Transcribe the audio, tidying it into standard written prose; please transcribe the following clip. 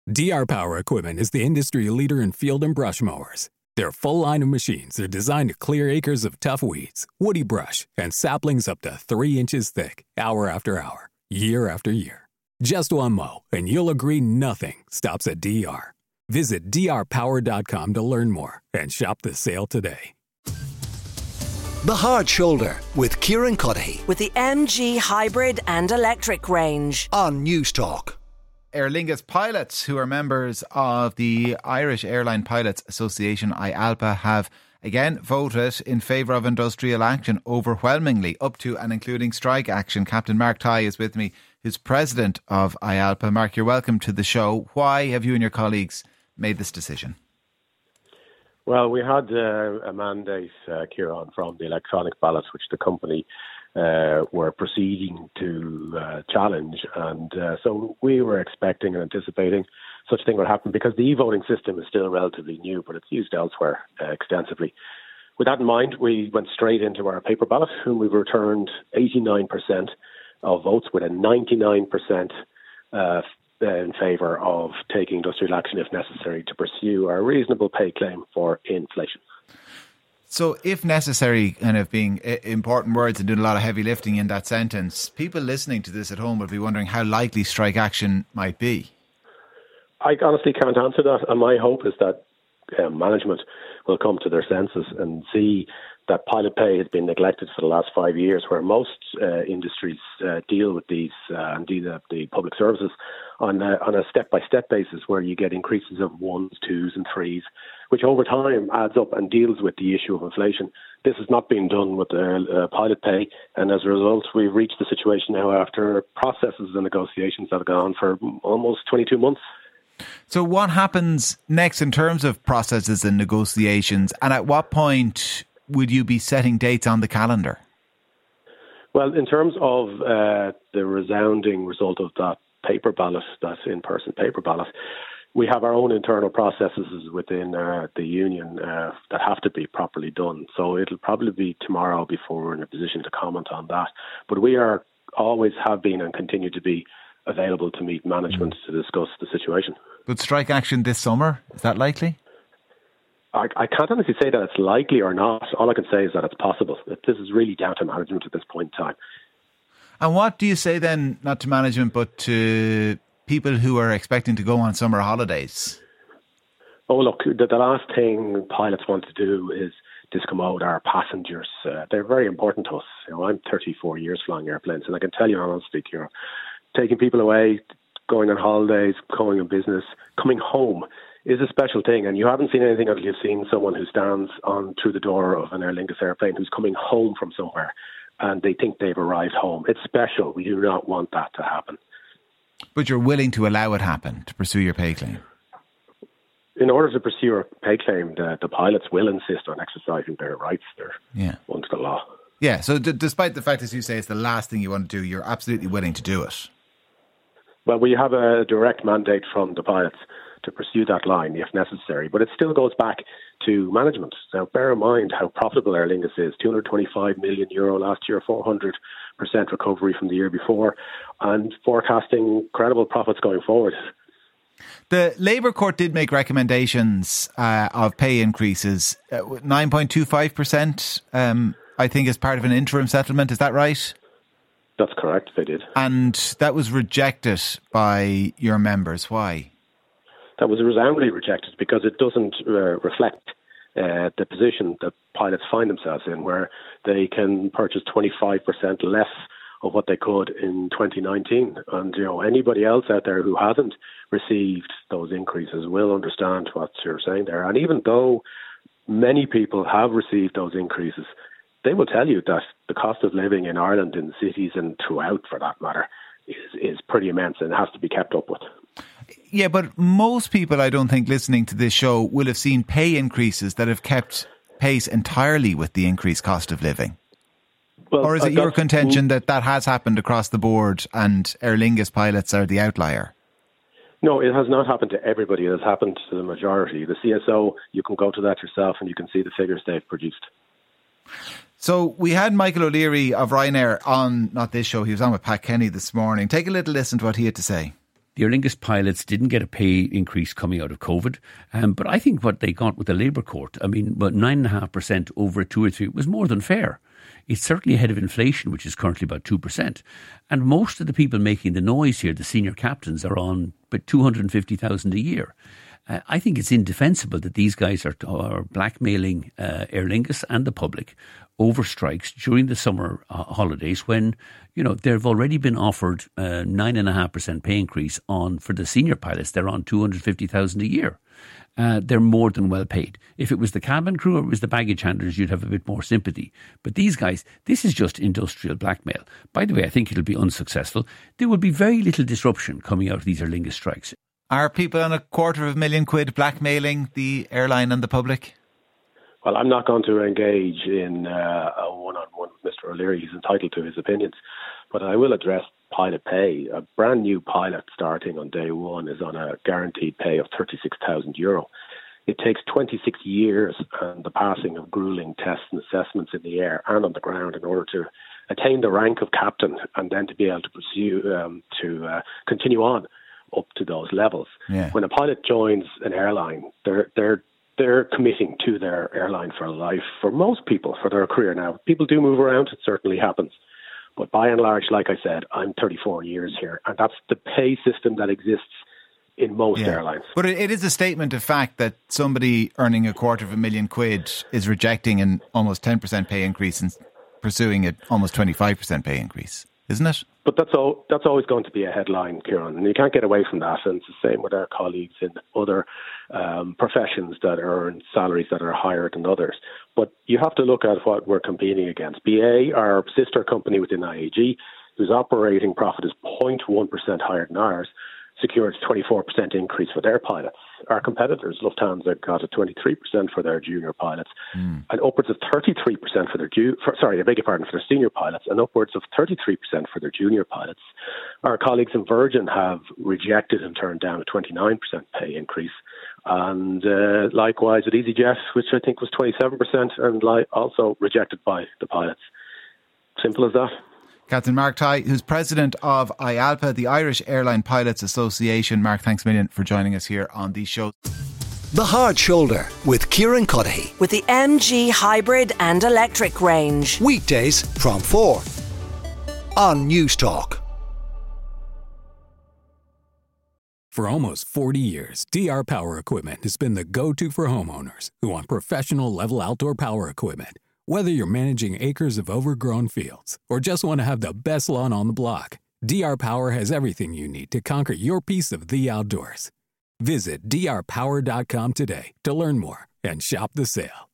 DR Power Equipment is the industry leader in field and brush mowers. Their full line of machines are designed to clear acres of tough weeds, woody brush, and saplings up to 3 inches thick, hour after hour, year after year. Just one mow, and you'll agree nothing stops at DR. Visit drpower.com to learn more and shop the sale today. The Hard Shoulder with Kieran Cuddihy. With the MG hybrid and electric range. On News Talk. Aer Lingus pilots, who are members of the Irish Airline Pilots Association, IALPA, have again voted in favour of industrial action overwhelmingly, up to and including strike action. Captain Mark Tighe is with me, who's president of IALPA. Mark, you're welcome to the show. Why have you and your colleagues made this decision? Well, we had a mandate, Kieran, from the electronic ballots, which the company were proceeding to challenge. And so we were expecting and anticipating such a thing would happen because the e-voting system is still relatively new, but it's used elsewhere extensively. With that in mind, we went straight into our paper ballot, and we returned 89% of votes, with a 99% in favour of taking industrial action if necessary to pursue our reasonable pay claim for inflation. So if necessary, kind of being important words and doing a lot of heavy lifting in that sentence, people listening to this at home will be wondering how likely strike action might be. I honestly can't answer that, and my hope is that management will come to their senses and see that pilot pay has been neglected for the last 5 years, where most industries deal with these and do the public services on a step-by-step basis, where you get increases of 1s, 2s and 3s, which over time adds up and deals with the issue of inflation. This has not been done with the pilot pay, and as a result, we've reached the situation now after processes and negotiations that have gone on for almost 22 months. So what happens next in terms of processes and negotiations, and at what point would you be setting dates on the calendar? Well, in terms of the resounding result of that paper ballot, that in-person paper ballot, we have our own internal processes within the union that have to be properly done. So it'll probably be tomorrow before we're in a position to comment on that. But we are always have been and continue to be available to meet management to discuss the situation. But strike action this summer, is that likely? I can't honestly say that it's likely or not. All I can say is that it's possible. This is really down to management at this point in time. And what do you say then, not to management, but to people who are expecting to go on summer holidays? Oh, look, the last thing pilots want to do is discommode our passengers. They're very important to us. You know, I'm 34 years flying airplanes, and I can tell you honestly, Kieran, taking people away, going on holidays, going on business, coming home is a special thing, and you haven't seen anything until you've seen someone who stands on through the door of an Aer Lingus airplane who's coming home from somewhere and they think they've arrived home. It's special. We do not want that to happen. But you're willing to allow it happen, to pursue your pay claim? In order to pursue our pay claim, the pilots will insist on exercising their rights there under the law. Yeah, so despite the fact, as you say, it's the last thing you want to do, you're absolutely willing to do it. Well, we have a direct mandate from the pilots to pursue that line if necessary, but it still goes back to management. Now, bear in mind how profitable Aer Lingus is. €225 million last year, 400% recovery from the year before, and forecasting credible profits going forward. The Labour Court did make recommendations of pay increases, 9.25%, I think, as part of an interim settlement. Is that right? That's correct, they did. And that was rejected by your members. Why? That was resoundingly rejected because it doesn't reflect the position that pilots find themselves in, where they can purchase 25% less of what they could in 2019. And, you know, anybody else out there who hasn't received those increases will understand what you're saying there. And even though many people have received those increases, they will tell you that the cost of living in Ireland, in cities and throughout for that matter, is pretty immense and has to be kept up with. Yeah, but most people, I don't think, listening to this show will have seen pay increases that have kept pace entirely with the increased cost of living. Well, or is it your contention that has happened across the board and Aer Lingus pilots are the outlier? No, it has not happened to everybody. It has happened to the majority. The CSO, you can go to that yourself and you can see the figures they've produced. So we had Michael O'Leary of Ryanair on, not this show, he was on with Pat Kenny this morning. Take a little listen to what he had to say. The Aer Lingus pilots didn't get a pay increase coming out of COVID, but I think what they got with the Labour Court, about 9.5% over a 2 or 3, was more than fair. It's certainly ahead of inflation, which is currently about 2%. And most of the people making the noise here, the senior captains, are on about $250,000 a year. I think it's indefensible that these guys are blackmailing Aer Lingus and the public over strikes during the summer holidays when, they've already been offered 9.5% pay increase for the senior pilots. They're on $250,000 a year. They're more than well paid. If it was the cabin crew or it was the baggage handlers, you'd have a bit more sympathy. But these guys, this is just industrial blackmail. By the way, I think it'll be unsuccessful. There will be very little disruption coming out of these Aer Lingus strikes. Are people on £250,000 blackmailing the airline and the public? Well, I'm not going to engage in a one-on-one with Mr. O'Leary. He's entitled to his opinions. But I will address pilot pay. A brand new pilot starting on day one is on a guaranteed pay of €36,000. It takes 26 years and the passing of grueling tests and assessments in the air and on the ground in order to attain the rank of captain and then to be able to pursue, continue on up to those levels. Yeah. When a pilot joins an airline, they're committing to their airline for life. For most people, for their career now, people do move around. It certainly happens. But by and large, like I said, I'm 34 years here, and that's the pay system that exists in most airlines. But it is a statement of fact that somebody earning £250,000 is rejecting an almost 10% pay increase and pursuing an almost 25% pay increase, isn't it? But that's always going to be a headline, Kieran, and you can't get away from that. And it's the same with our colleagues in other professions that earn salaries that are higher than others. But you have to look at what we're competing against. BA, our sister company within IAG, whose operating profit is 0.1% higher than ours, secured a 24% increase for their pilots. Our competitors, Lufthansa, got a 23% for their junior pilots, and upwards of 33% for their for their senior pilots, and upwards of 33% for their junior pilots. Our colleagues in Virgin have rejected and turned down a 29% pay increase, and likewise at EasyJet, which I think was 27%, and also rejected by the pilots. Simple as that. Captain Mark Tighe, who's president of IALPA, the Irish Airline Pilots Association. Mark, thanks a million for joining us here on the show. The Hard Shoulder with Kieran Cuddihy. With the MG hybrid and electric range. Weekdays from 4 on News Talk. For almost 40 years, DR Power Equipment has been the go-to for homeowners who want professional level outdoor power equipment. Whether you're managing acres of overgrown fields or just want to have the best lawn on the block, DR Power has everything you need to conquer your piece of the outdoors. Visit drpower.com today to learn more and shop the sale.